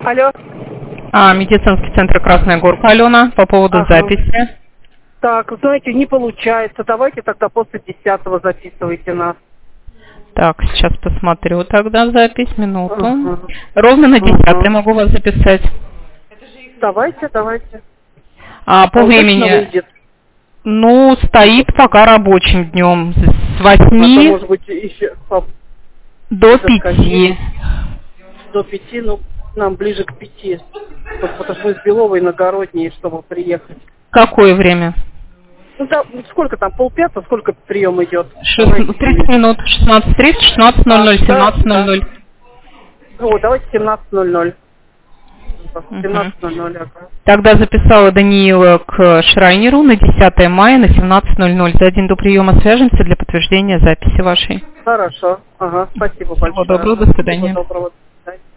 Алло. Медицинский центр «Красная горка», Алена, по поводу записи. Так, знаете, не получается. Давайте тогда после 10-го записывайте нас. Так, сейчас посмотрю тогда запись, минуту. Ровно на 10-й могу вас записать. Давайте. По времени? Выйдет? Ну, стоит пока рабочим днем. С 8 Это, может быть, еще до 5. До 5, ну, нам ближе к 5. Потому что мы с Беловой иногородние, чтобы приехать. Какое время? Ну, да, сколько там, 4:30, сколько прием идет? 30 минут, 16:30, 16:00, 17:00. О, давайте 17:00. 17:00, ага. Тогда записала Даниила к Шрайнеру на 10 мая на 17:00. За день до приема свяжемся для подтверждения записи вашей. Хорошо, ага, спасибо большое. Всего доброго, до свидания. Всего доброго, до свидания.